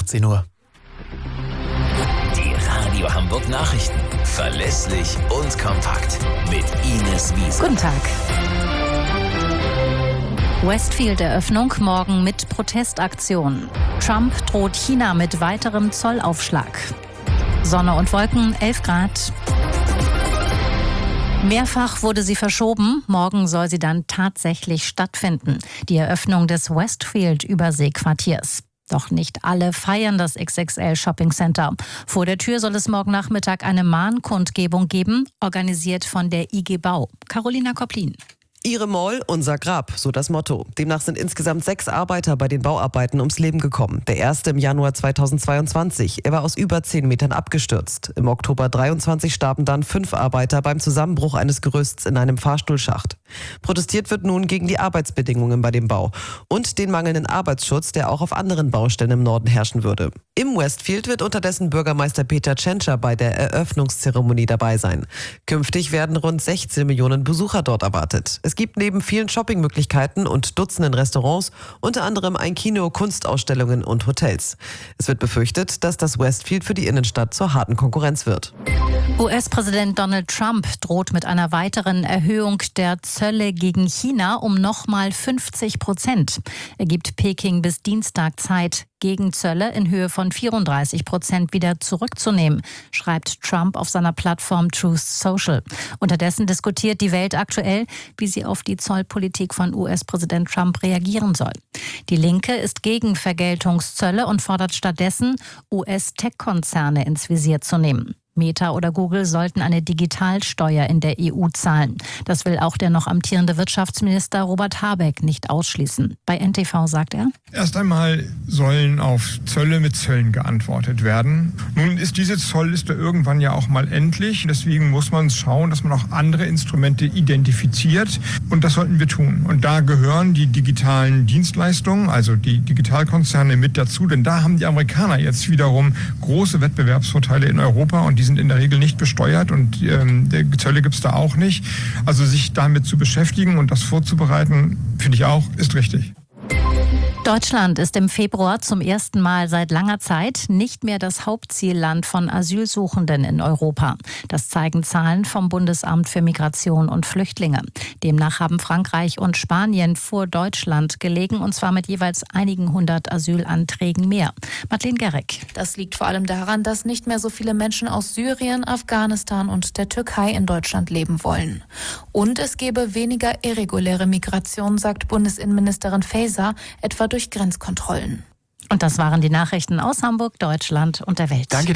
18 Uhr. Die Radio Hamburg Nachrichten. Verlässlich und kompakt. Mit Ines Wiese. Guten Tag. Westfield-Eröffnung morgen mit Protestaktion. Trump droht China mit weiterem Zollaufschlag. Sonne und Wolken, 11 Grad. Mehrfach wurde sie verschoben. Morgen soll sie dann tatsächlich stattfinden. Die Eröffnung des Westfield-Überseequartiers. Doch nicht alle feiern das XXL Shopping Center. Vor der Tür soll es morgen Nachmittag eine Mahnkundgebung geben, organisiert von der IG Bau. Carolina Kopplin. Ihre Mall, unser Grab, so das Motto. Demnach sind insgesamt 6 Arbeiter bei den Bauarbeiten ums Leben gekommen. Der erste im Januar 2022. Er war aus über 10 Metern abgestürzt. Im Oktober 23 starben dann 5 Arbeiter beim Zusammenbruch eines Gerüsts in einem Fahrstuhlschacht. Protestiert wird nun gegen die Arbeitsbedingungen bei dem Bau und den mangelnden Arbeitsschutz, der auch auf anderen Baustellen im Norden herrschen würde. Im Westfield wird unterdessen Bürgermeister Peter Tschentscher bei der Eröffnungszeremonie dabei sein. Künftig werden rund 16 Millionen Besucher dort erwartet. Es gibt neben vielen Shoppingmöglichkeiten und Dutzenden Restaurants unter anderem ein Kino, Kunstausstellungen und Hotels. Es wird befürchtet, dass das Westfield für die Innenstadt zur harten Konkurrenz wird. US-Präsident Donald Trump droht mit einer weiteren Erhöhung der Zölle gegen China um nochmal 50%. Er gibt Peking bis Dienstag Zeit, Gegenzölle in Höhe von 34% wieder zurückzunehmen, schreibt Trump auf seiner Plattform Truth Social. Unterdessen diskutiert die Welt aktuell, wie sie auf die Zollpolitik von US-Präsident Trump reagieren soll. Die Linke ist gegen Vergeltungszölle und fordert stattdessen, US-Tech-Konzerne ins Visier zu nehmen. Meta oder Google sollten eine Digitalsteuer in der EU zahlen. Das will auch der noch amtierende Wirtschaftsminister Robert Habeck nicht ausschließen. Bei NTV sagt er: Erst einmal sollen auf Zölle mit Zöllen geantwortet werden. Nun ist diese Zollliste irgendwann ja auch mal endlich. Deswegen muss man schauen, dass man auch andere Instrumente identifiziert. Und das sollten wir tun. Und da gehören die digitalen Dienstleistungen, also die Digitalkonzerne mit dazu. Denn da haben die Amerikaner jetzt wiederum große Wettbewerbsvorteile in Europa und die sind in der Regel nicht besteuert und Zölle gibt es da auch nicht. Also sich damit zu beschäftigen und das vorzubereiten, finde ich auch, ist richtig. Deutschland ist im Februar zum ersten Mal seit langer Zeit nicht mehr das Hauptzielland von Asylsuchenden in Europa. Das zeigen Zahlen vom Bundesamt für Migration und Flüchtlinge. Demnach haben Frankreich und Spanien vor Deutschland gelegen, und zwar mit jeweils einigen 100 Asylanträgen mehr. Madeleine Gerrick. Das liegt vor allem daran, dass nicht mehr so viele Menschen aus Syrien, Afghanistan und der Türkei in Deutschland leben wollen. Und es gebe weniger irreguläre Migration, sagt Bundesinnenministerin Faeser, etwa durch Grenzkontrollen. Und das waren die Nachrichten aus Hamburg, Deutschland und der Welt. Danke.